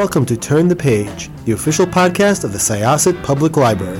welcome to Turn the Page, the official podcast of the Syosset Public Library.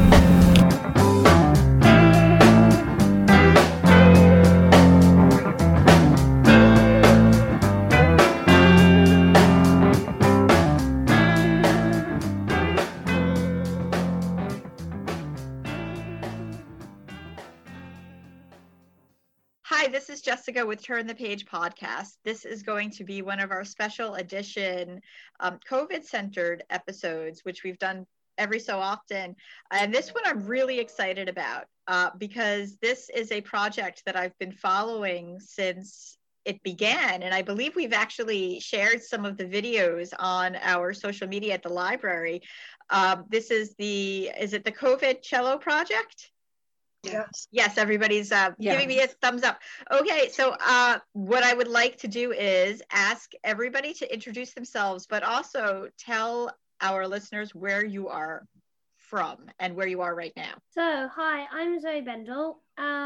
Hi, this is Jessica with Turn the Page podcast. This is going to be one of our special edition COVID-centered episodes, which we've done every so often. And this one I'm really excited about because this is a project that I've been following since it began. And I believe we've actually shared some of the videos on our social media at the library. This is is it the COVID Cello Project? Yes, everybody's giving me a thumbs up. Okay, so what I would like to do is ask everybody to introduce themselves, but also tell our listeners where you are from and where you are right now. So, hi, I'm Zoe Bendel.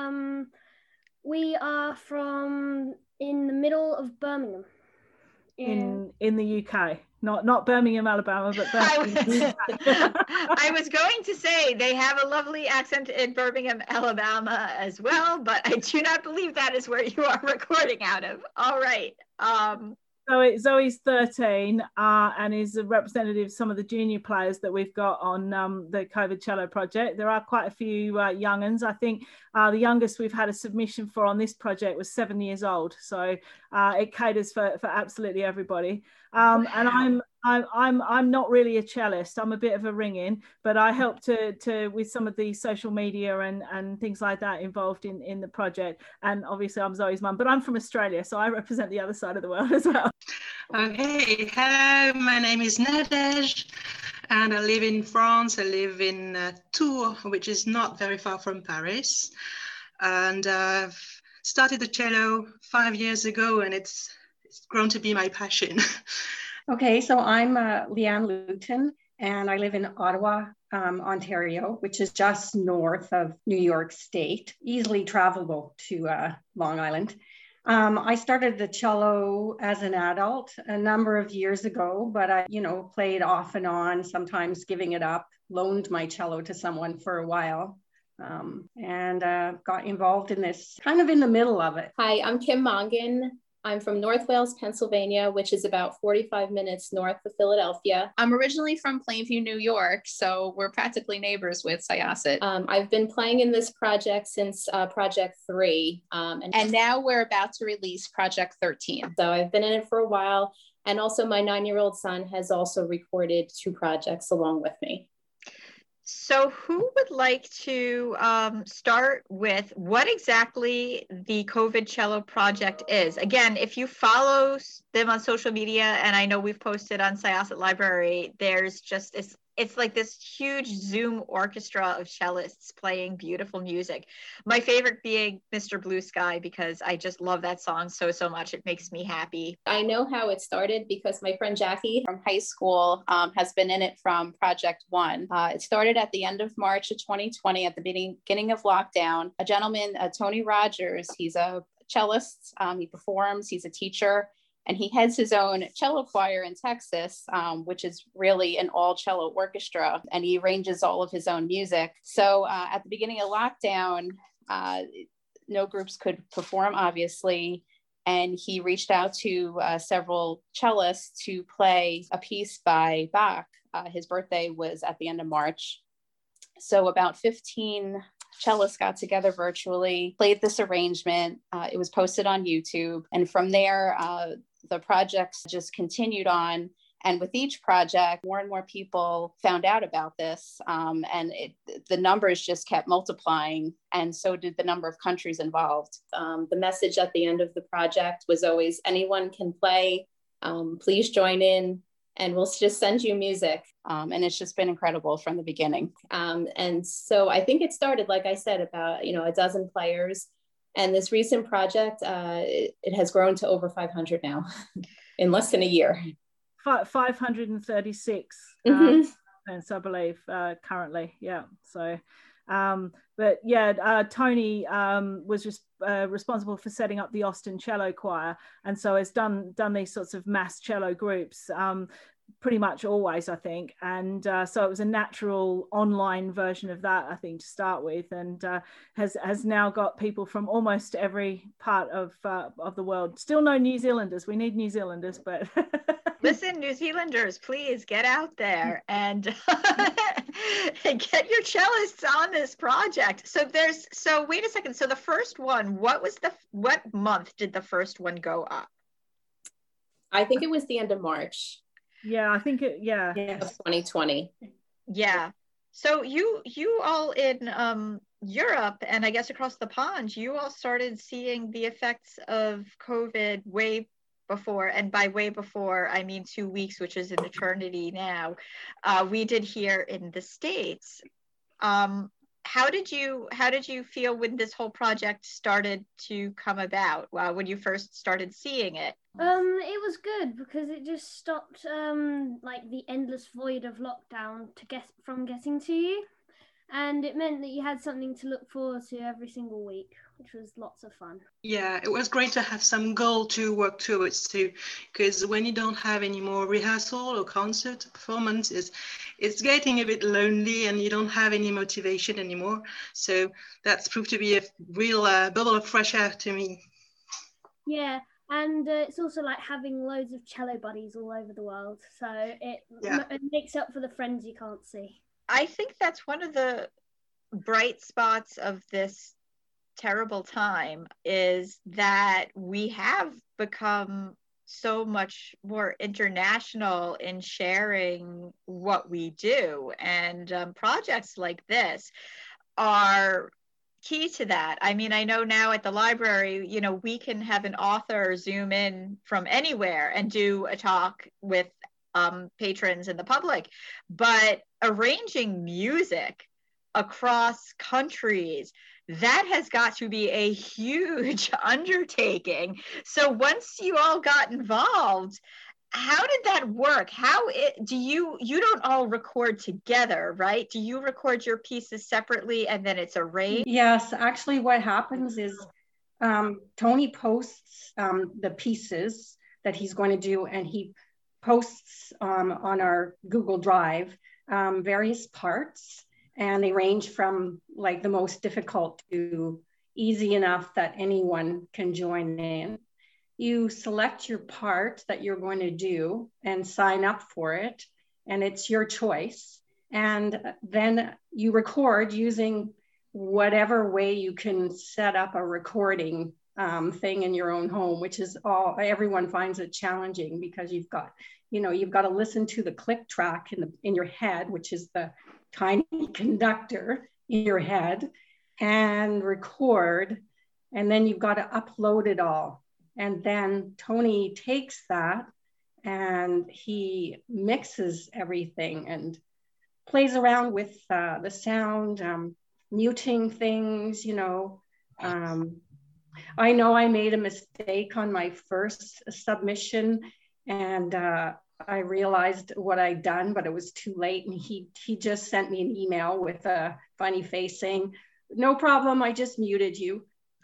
We are from in the middle of Birmingham. In the UK. Not Birmingham, Alabama, but Birmingham. I was going to say they have a lovely accent in Birmingham, Alabama as well, but I do not believe that is where you are recording out of. All right. Zoe's 13 and is a representative of some of the junior players that we've got on the COVID Cello Project. There are quite a few young uns. I think the youngest we've had a submission for on this project was 7 years old. So it caters for absolutely everybody. Wow. And I'm not really a cellist. I'm a bit of a ring-in, but I help to with some of the social media and things like that involved in the project. And obviously I'm Zoe's mum, but I'm from Australia, so I represent the other side of the world as well. Okay, hello, my name is Nadej and I live in France. I live in Tours, which is not very far from Paris. And I've started the cello 5 years ago and it's grown to be my passion. Okay, so I'm Leanne Luton, and I live in Ottawa, Ontario, which is just north of New York State, easily travelable to Long Island. I started the cello as an adult a number of years ago, but I, played off and on, sometimes giving it up, loaned my cello to someone for a while. And got involved in this kind of in the middle of it. Hi, I'm Kim Mongan. I'm from North Wales, Pennsylvania, which is about 45 minutes north of Philadelphia. I'm originally from Plainview, New York, so we're practically neighbors with Syosset. I've been playing in this project since Project 3. And now we're about to release Project 13. So I've been in it for a while. And also my 9-year-old son has also recorded 2 projects along with me. So who would like to start with what exactly the COVID Cello Project is? Again, if you follow them on social media, and I know we've posted on Syosset Library, there's just, it's like this huge Zoom orchestra of cellists playing beautiful music. My favorite being Mr. Blue Sky, because I just love that song so much. It makes me happy. I know how it started because my friend Jackie from high school has been in it from Project 1. It started at the end of March of 2020 at the beginning of lockdown. A gentleman, Tony Rogers, he's a cellist, he performs, he's a teacher. And he heads his own cello choir in Texas, which is really an all cello orchestra, and he arranges all of his own music. So at the beginning of lockdown, no groups could perform, obviously, and he reached out to several cellists to play a piece by Bach. His birthday was at the end of March. So about 15 cellists got together virtually, played this arrangement. It was posted on YouTube, and from there, the projects just continued on. And with each project, more and more people found out about this. And the numbers just kept multiplying. And so did the number of countries involved. The message at the end of the project was always, anyone can play, please join in, and we'll just send you music. And it's just been incredible from the beginning. And so I think it started, like I said, about, a dozen players. And this recent project, it has grown to over 500 now in less than a year. 536, I believe, currently. Yeah. So, but yeah, Tony was just responsible for setting up the Austin Cello Choir, and so has done these sorts of mass cello groups. pretty much always, I think. And so it was a natural online version of that, I think, to start with, and has now got people from almost every part of the world. Still no New Zealanders. We need New Zealanders, but listen, New Zealanders, please get out there and get your cellists on this project. So wait a second. So the first one, what month did the first one go up? I think it was the end of March. Yeah, I think of 2020. Yeah. So you all in Europe, and I guess across the pond, you all started seeing the effects of COVID way before, and by way before, I mean 2 weeks, which is an eternity now. We did here in the States. How did you feel when this whole project started to come about? When you first started seeing it? It was good because it just stopped like the endless void of lockdown from getting to you, and it meant that you had something to look forward to every single week, which was lots of fun. Yeah, it was great to have some goal to work towards too, because when you don't have any more rehearsal or concert performances, it's getting a bit lonely and you don't have any motivation anymore. So that's proved to be a real bubble of fresh air to me. Yeah, and it's also like having loads of cello buddies all over the world. So it makes up for the friends you can't see. I think that's one of the bright spots of this terrible time, is that we have become so much more international in sharing what we do, and projects like this are key to that. I mean, I know now at the library, we can have an author Zoom in from anywhere and do a talk with patrons and the public, but arranging music across countries, that has got to be a huge undertaking. So once you all got involved, how did that work? You don't all record together, right? Do you record your pieces separately and then it's arranged? Yes, actually what happens is Tony posts the pieces that he's going to do, and he posts on our Google Drive various parts, and they range from like the most difficult to easy enough that anyone can join in. You select your part that you're going to do and sign up for it, and it's your choice. And then you record using whatever way you can set up a recording thing in your own home, which is everyone finds it challenging, because you've got to listen to the click track in your head, which is the tiny conductor in your head, and record, and then you've got to upload it all. And then Tony takes that and he mixes everything and plays around with the sound, muting things, I know I made a mistake on my first submission, and I realized what I'd done, but it was too late. And he just sent me an email with a funny face saying, "No problem, I just muted you."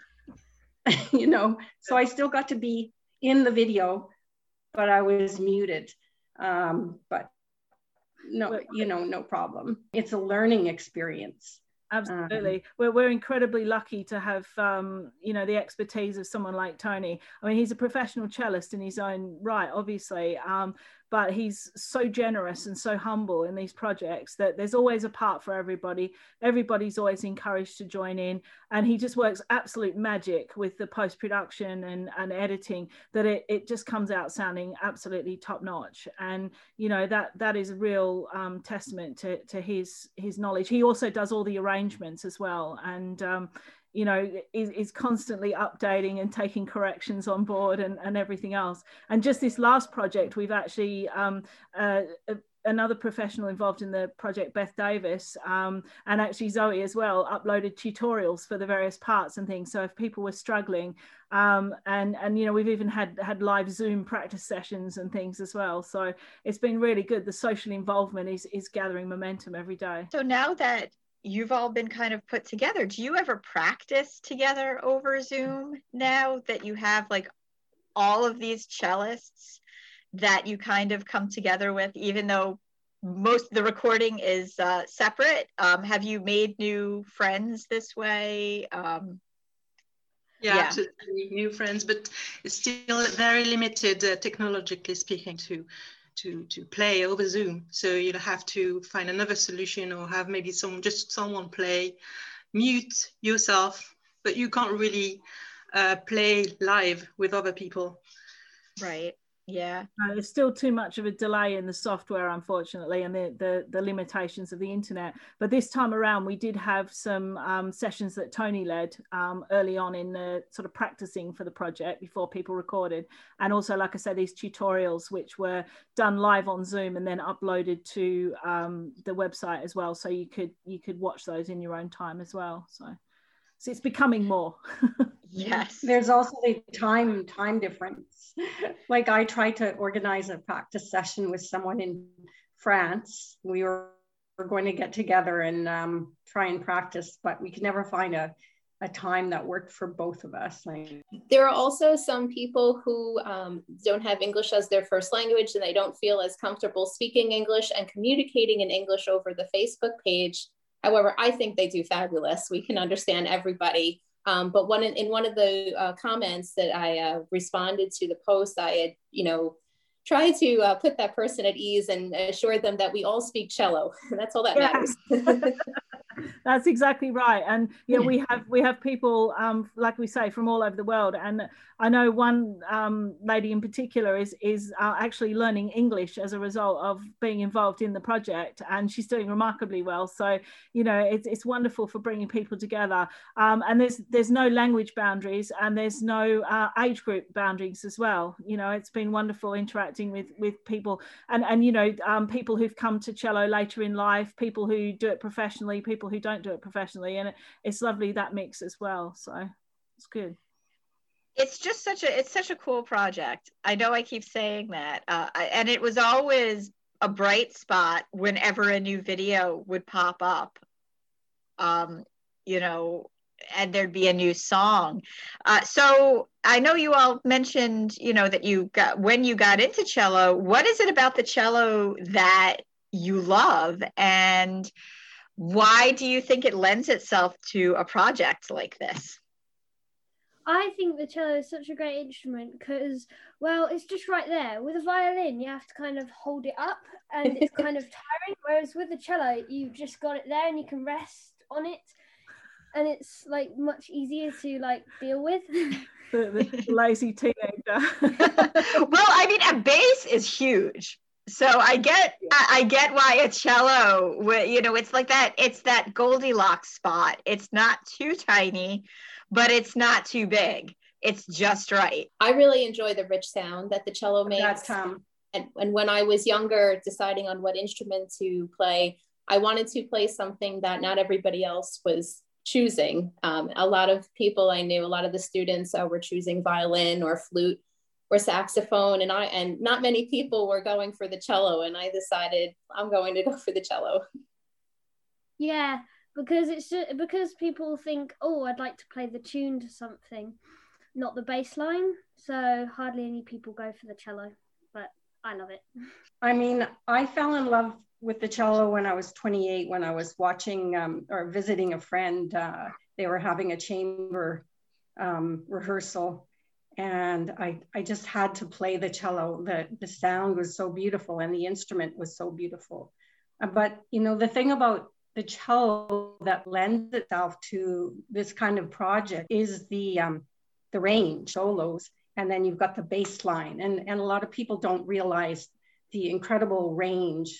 So I still got to be in the video, but I was muted. But no problem. It's a learning experience. Absolutely. We're incredibly lucky to have the expertise of someone like Tony. I mean, he's a professional cellist in his own right, obviously, but he's so generous and so humble in these projects that there's always a part for everybody. Everybody's always encouraged to join in, and he just works absolute magic with the post-production and editing, that it just comes out sounding absolutely top-notch. And that is a real testament to his knowledge. He also does all the arrangements as well, and is constantly updating and taking corrections on board and everything else. And just this last project, we've actually another professional involved in the project, Beth Davis, and actually Zoe as well, uploaded tutorials for the various parts and things. So if people were struggling, and we've even had live Zoom practice sessions and things as well. So it's been really good. The social involvement is gathering momentum every day. So now that you've all been kind of put together, do you ever practice together over Zoom now that you have like all of these cellists that you kind of come together with, even though most the recording is separate? Have you made new friends this way? Yeah, absolutely, new friends, but it's still very limited technologically speaking to play over Zoom. So you'll have to find another solution, or have maybe someone play, mute yourself, but you can't really play live with other people. Right. Yeah. There's still too much of a delay in the software, unfortunately, and the limitations of the internet. But this time around, we did have some sessions that Tony led early on in the sort of practicing for the project before people recorded. And also, like I said, these tutorials, which were done live on Zoom and then uploaded to the website as well. So you could watch those in your own time as well. So it's becoming more. Yes. There's also the time difference. Like I tried to organize a practice session with someone in France. We were going to get together and try and practice, but we could never find a time that worked for both of us. There are also some people who don't have English as their first language, and they don't feel as comfortable speaking English and communicating in English over the Facebook page. However, I think they do fabulous. We can understand everybody. But in one of the comments that I responded to the post, I had, tried to put that person at ease and assure them that we all speak cello. That's all that matters. That's exactly right. And we have people, like we say, from all over the world. And I know one lady in particular is actually learning English as a result of being involved in the project, and she's doing remarkably well. So it's wonderful for bringing people together. And there's no language boundaries, and there's no age group boundaries as well. It's been wonderful interacting with people, and people who've come to cello later in life, people who do it professionally, people who don't do it professionally, and it's lovely, that mix as well. So it's good. It's just such a cool project. I know I keep saying that, and it was always a bright spot whenever a new video would pop up, and there'd be a new song. So I know you all mentioned, that when you got into cello, what is it about the cello that you love, and why do you think it lends itself to a project like this? I think the cello is such a great instrument because, well, it's just right there. With a violin, you have to kind of hold it up and it's kind of tiring. Whereas with the cello, you just got it there and you can rest on it. And it's like much easier to deal with. the lazy teenager. Well, I mean, a bass is huge. So I get why a cello, it's like that. It's that Goldilocks spot. It's not too tiny, but it's not too big. It's just right. I really enjoy the rich sound that the cello makes. And when I was younger, deciding on what instrument to play, I wanted to play something that not everybody else was choosing. A lot of people I knew, a lot of the students were choosing violin or flute or saxophone, and not many people were going for the cello, and I decided I'm going to go for the cello. Yeah, because people think, oh, I'd like to play the tune to something, not the bass line. So hardly any people go for the cello, but I love it. I mean, I fell in love with the cello when I was 28, when I was watching or visiting a friend. They were having a chamber rehearsal, and I just had to play the cello. The sound was so beautiful and the instrument was so beautiful. But, the thing about the cello that lends itself to this kind of project is the range, solos, and then you've got the bass line. And a lot of people don't realize the incredible range,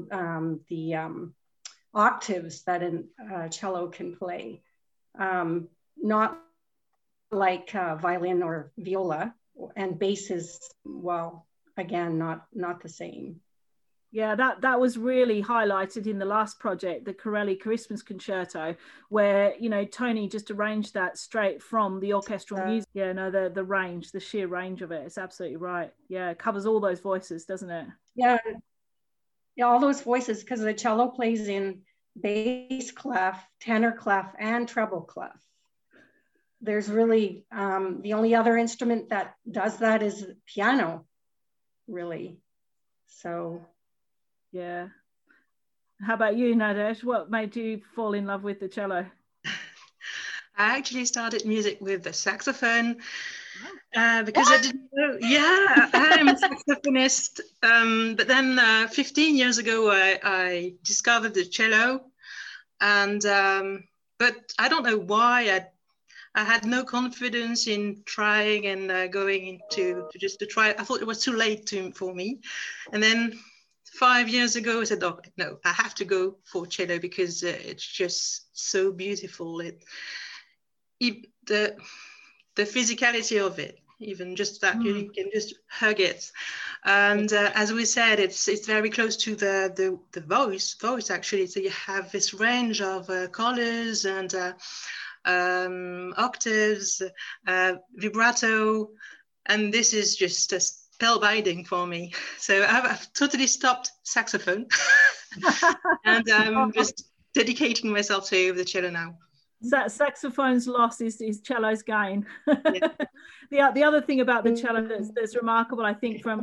the octaves that a cello can play. Not like violin or viola, and bass is, well, again, not the same. Yeah, that was really highlighted in the last project, the Corelli Christmas Concerto, where Tony just arranged that straight from the orchestral music. Yeah, no, the range, the sheer range of it. It's absolutely right. Yeah, it covers all those voices, doesn't it? Yeah, all those voices, because the cello plays in bass clef, tenor clef, and treble clef. There's really the only other instrument that does that is piano. really. So, yeah. How about you, Nadej? What made you fall in love with the cello? I actually started music with the saxophone because I didn't know. Yeah, I'm a saxophonist. But then 15 years ago, I discovered the cello, and but I don't know why I had no confidence in trying and going into to try. I thought it was too late for me, and then 5 years ago I said, "Oh no, I have to go for cello because it's just so beautiful." The physicality of it, even just that you can just hug it, and as we said, it's very close to the voice actually. So you have this range of colors and octaves, vibrato, and this is just spellbinding for me. So I've totally stopped saxophone and I'm just dedicating myself to the cello now. Saxophone's loss is cello's gain. Yeah. The other thing about the cello that's remarkable, I think, from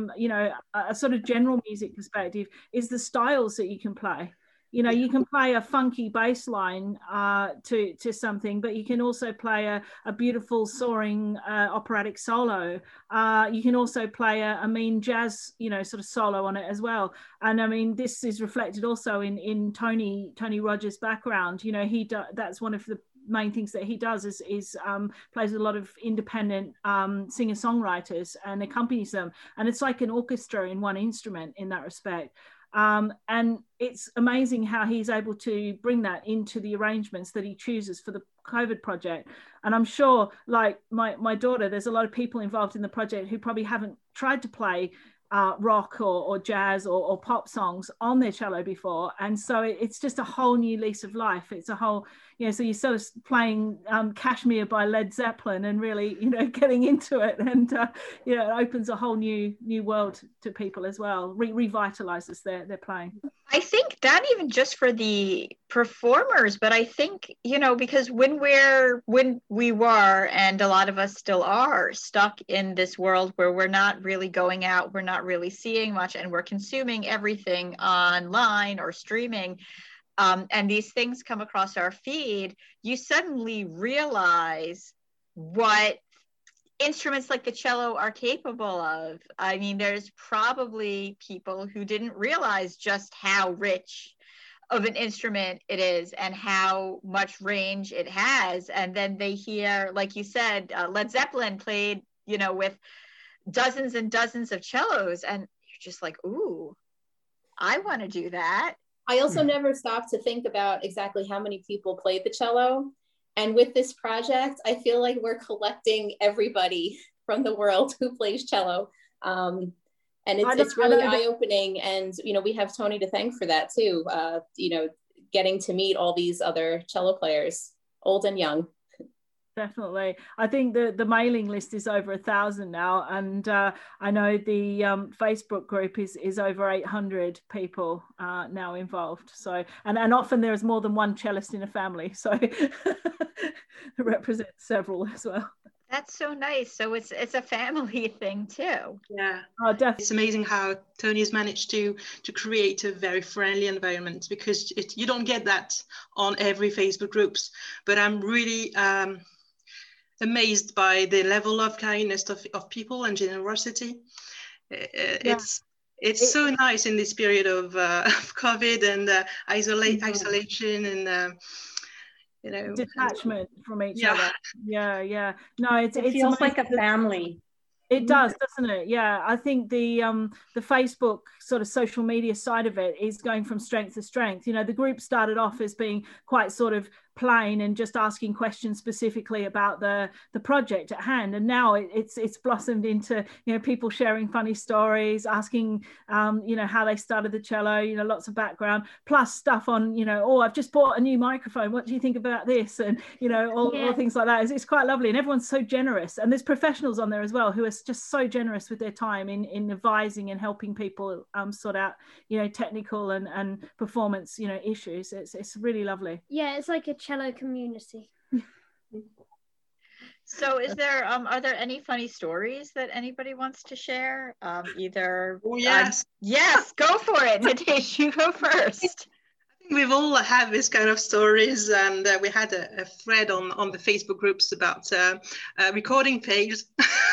a sort of general music perspective, is the styles that you can play. You can play a funky bass line to something, but you can also play a beautiful soaring operatic solo. You can also play a mean jazz, sort of solo on it as well. And I mean, this is reflected also in Tony Rogers' background. That's one of the main things that he does is plays with a lot of independent singer-songwriters and accompanies them. And it's like an orchestra in one instrument in that respect. And it's amazing how he's able to bring that into the arrangements that he chooses for the COVID project. And I'm sure, like my daughter, there's a lot of people involved in the project who probably haven't tried to play rock or jazz or pop songs on their cello before. And so it's just a whole new lease of life. It's a whole, so you're sort of playing Kashmir by Led Zeppelin and really, getting into it. And, it opens a whole new world to people as well, revitalizes their playing. I think not even just for the performers, but I think, because when we were, and a lot of us still are, stuck in this world where we're not really going out, we're not really seeing much, and we're consuming everything online or streaming, and these things come across our feed, you suddenly realize what instruments like the cello are capable of. I mean, there's probably people who didn't realize just how rich of an instrument it is and how much range it has. And then they hear, like you said, Led Zeppelin played, with dozens and dozens of cellos, and you're just like, ooh, I want to do that. I also never stopped to think about exactly how many people played the cello. And with this project, I feel like we're collecting everybody from the world who plays cello. And it's really eye-opening. And, we have Tony to thank for that too. Getting to meet all these other cello players, old and young. Definitely. I think the mailing list is over 1,000 now. And I know the Facebook group is over 800 people now involved. So, and often there is more than one cellist in a family. So it represents several as well. That's so nice. So it's a family thing too. Yeah. Oh, definitely. It's amazing how Tony's managed to create a very friendly environment, because you don't get that on every Facebook groups. But I'm really amazed by the level of kindness of people and generosity. It's so nice in this period of COVID and isolation and detachment from each other. No, it feels like a family. It does, doesn't it? Yeah, I think the Facebook sort of social media side of it is going from strength to strength. The group started off as being quite sort of plain and just asking questions specifically about the project at hand, and now it's blossomed into people sharing funny stories, asking how they started the cello, lots of background, plus stuff on I've just bought a new microphone, what do you think about this, and all things like that. It's quite lovely, and everyone's so generous, and there's professionals on there as well who are just so generous with their time in advising and helping people sort out technical and performance issues. It's really lovely. Yeah, it's like a cello community. So is there are there any funny stories that anybody wants to share? Either Oh, yes. Yes, go for it. Nadesh, you go first. We've all had this kind of stories, and we had a thread on the Facebook groups about recording fails,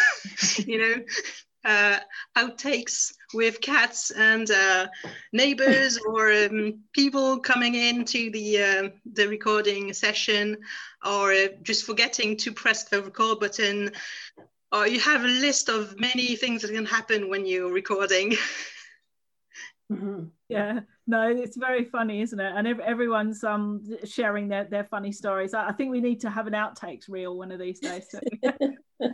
outtakes with cats and neighbors or people coming into the recording session, or just forgetting to press the record button. Or you have a list of many things that can happen when you're recording. Mm-hmm. Yeah, no, it's very funny, isn't it? And everyone's sharing their funny stories. I think we need to have an outtakes reel one of these days too.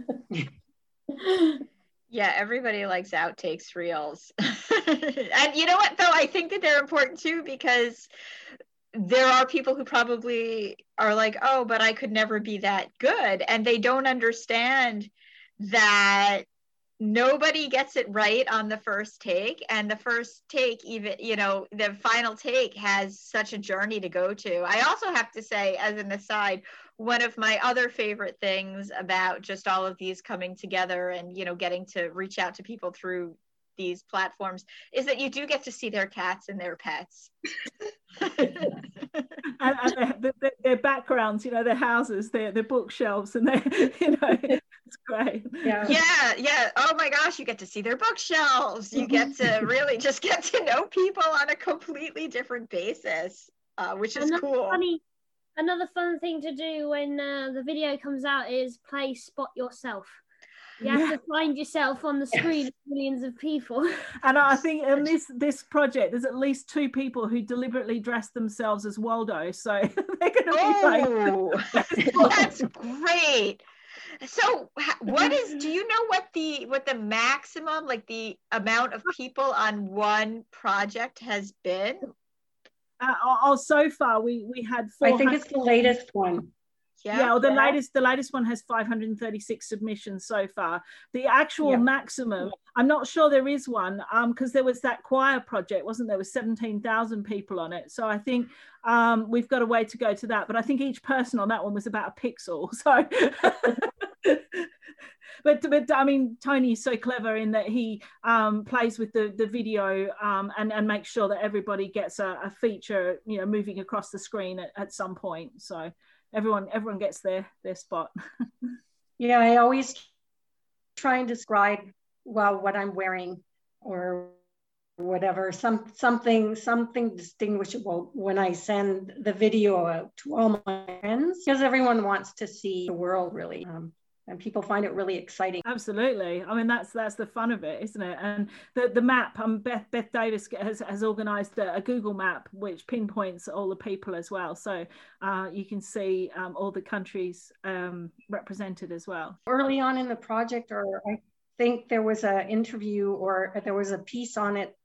Yeah, everybody likes outtakes reels. And you know what, though? I think that they're important too, because there are people who probably are like, oh, but I could never be that good. And they don't understand that nobody gets it right on the first take, and the first take, even the final take has such a journey to go to. I also have to say, as an aside, one of my other favorite things about just all of these coming together and getting to reach out to people through these platforms is that you do get to see their cats and their pets. and their backgrounds, their houses, their bookshelves, and it's great. Yeah. Oh my gosh, you get to see their bookshelves. You get to really just get to know people on a completely different basis, which is cool. Another fun thing to do when the video comes out is play Spot Yourself. You have to find yourself on the screen of millions of people. And I think in this project, there's at least 2 people who deliberately dressed themselves as Waldo. So they're going to be that's great. So do you know what the maximum, like the amount of people on one project has been? So far we had 400. I think it's the latest one. The latest one has 536 submissions so far. The actual maximum, I'm not sure there is one, because there was that choir project, wasn't there? Was 17,000 people on it. So I think we've got a way to go to that. But I think each person on that one was about a pixel. So But I mean, Tony is so clever in that he plays with the video and makes sure that everybody gets a feature, moving across the screen at some point. So everyone gets their spot. Yeah, I always try and describe what I'm wearing or whatever, something distinguishable when I send the video out to all my friends, because everyone wants to see the world really. And people find it really exciting. Absolutely. I mean, that's the fun of it, isn't it? And the map, Beth Davis has organised a Google map which pinpoints all the people as well. So you can see all the countries represented as well. Early on in the project, or I think there was an interview or there was a piece on it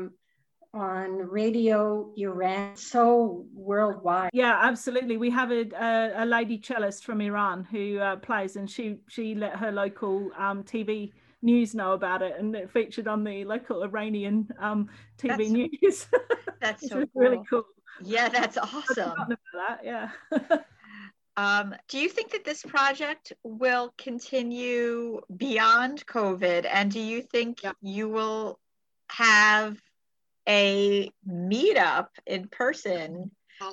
on Radio Iran, so worldwide. Yeah, absolutely. We have a lady cellist from Iran who plays, and she let her local TV news know about it, and it featured on the local Iranian TV news. That's so cool. Really cool. Yeah, that's awesome. About that, yeah. Do you think that this project will continue beyond COVID, and do you think you will have a meetup in person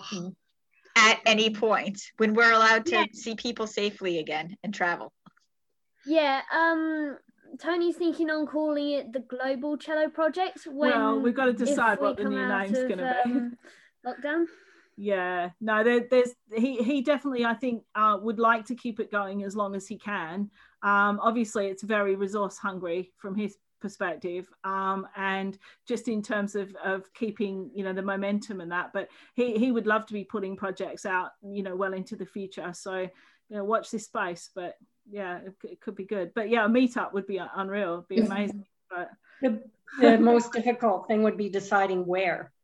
at any point when we're allowed to see people safely again and travel? Yeah, Tony's thinking on calling it the Global Cello Project. Well, we've got to decide what the new name's going to be. Lockdown. Yeah, no, he definitely, I think, would like to keep it going as long as he can. Obviously, it's very resource hungry from his perspective, and just in terms of keeping the momentum and that, but he would love to be putting projects out well into the future. So watch this space. But yeah, it could be good. But yeah, a meetup would be unreal. It'd be amazing. But the most difficult thing would be deciding where.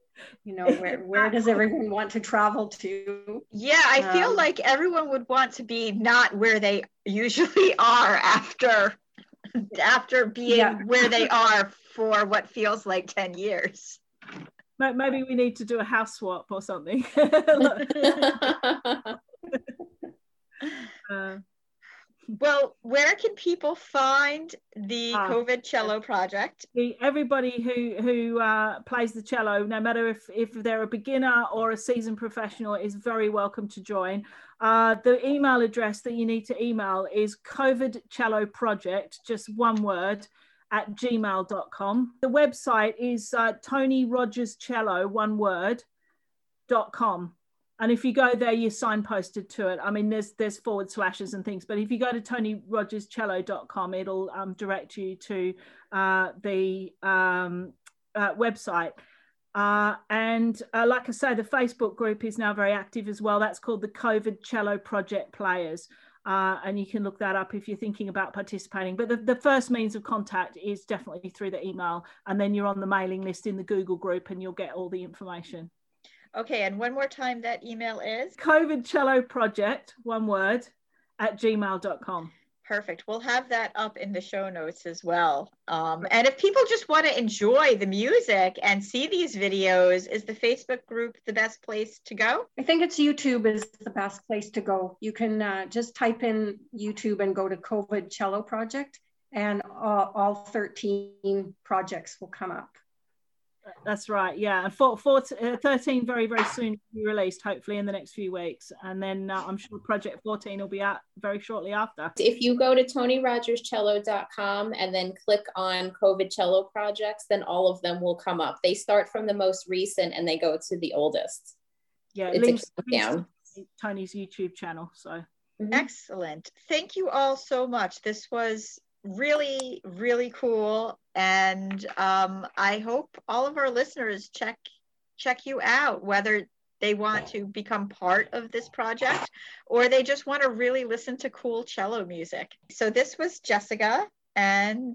Where does everyone want to travel to? Yeah, I feel like everyone would want to be not where they usually are after being where they are for what feels like 10 years. Maybe we need to do a house swap or something. Well, where can people find the COVID Cello Project? Everybody who plays the cello, no matter if they're a beginner or a seasoned professional, is very welcome to join. The email address that you need to email is COVID Cello Project, just one word, at gmail.com. The website is Tony Rogers Cello, one word, .com. And if you go there, you're signposted to it. I mean, there's forward slashes and things, but if you go to tonyrogerscello.com, it'll direct you to the website. And like I say, the Facebook group is now very active as well. That's called the COVID Cello Project Players. And you can look that up if you're thinking about participating. But the first means of contact is definitely through the email. And then you're on the mailing list in the Google group and you'll get all the information. Okay, and one more time, that email is? COVID Cello Project, one word, at gmail.com. Perfect. We'll have that up in the show notes as well. And if people just want to enjoy the music and see these videos, is the Facebook group the best place to go? I think it's YouTube is the best place to go. You can just type in YouTube and go to COVID Cello Project, and all 13 projects will come up. That's right, yeah. And 13 very, very soon to be released, hopefully in the next few weeks. And then I'm sure Project 14 will be out very shortly after. If you go to tonyrogerscello.com and then click on COVID Cello Projects, then all of them will come up. They start from the most recent and they go to the oldest. Yeah, it's links down. Tony's YouTube channel. So Excellent. Thank you all so much. This was really, really cool. And I hope all of our listeners check you out, whether they want to become part of this project or they just want to really listen to cool cello music. So this was Jessica, and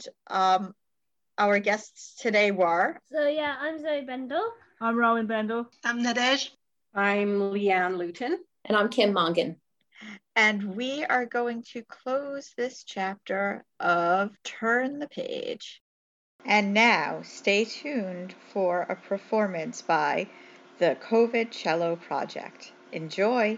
our guests today were... So yeah, I'm Zoe Bendel. I'm Rowan Bendel. I'm Nadej. I'm Leanne Luton. And I'm Kim Mongan. And we are going to close this chapter of Turn the Page. And now, stay tuned for a performance by the COVID Cello Project. Enjoy!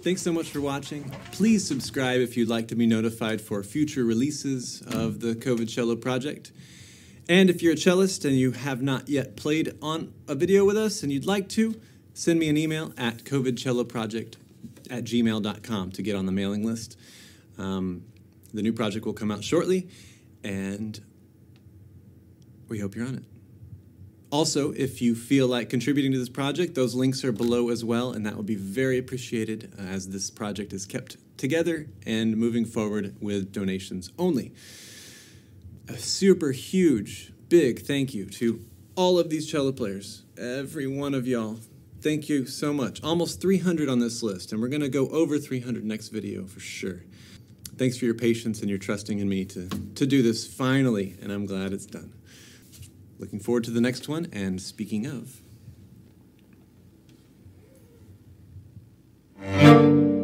Thanks so much for watching. Please subscribe if you'd like to be notified for future releases of the COVID Cello Project. And if you're a cellist and you have not yet played on a video with us and you'd like to, send me an email at covidcelloproject@gmail.com to get on the mailing list. The new project will come out shortly, and we hope you're on it. Also, if you feel like contributing to this project, those links are below as well, and that would be very appreciated as this project is kept together and moving forward with donations only. A super huge, big thank you to all of these cello players, every one of y'all. Thank you so much. Almost 300 on this list, and we're going to go over 300 next video for sure. Thanks for your patience and your trusting in me to do this finally, and I'm glad it's done. Looking forward to the next one, and speaking of...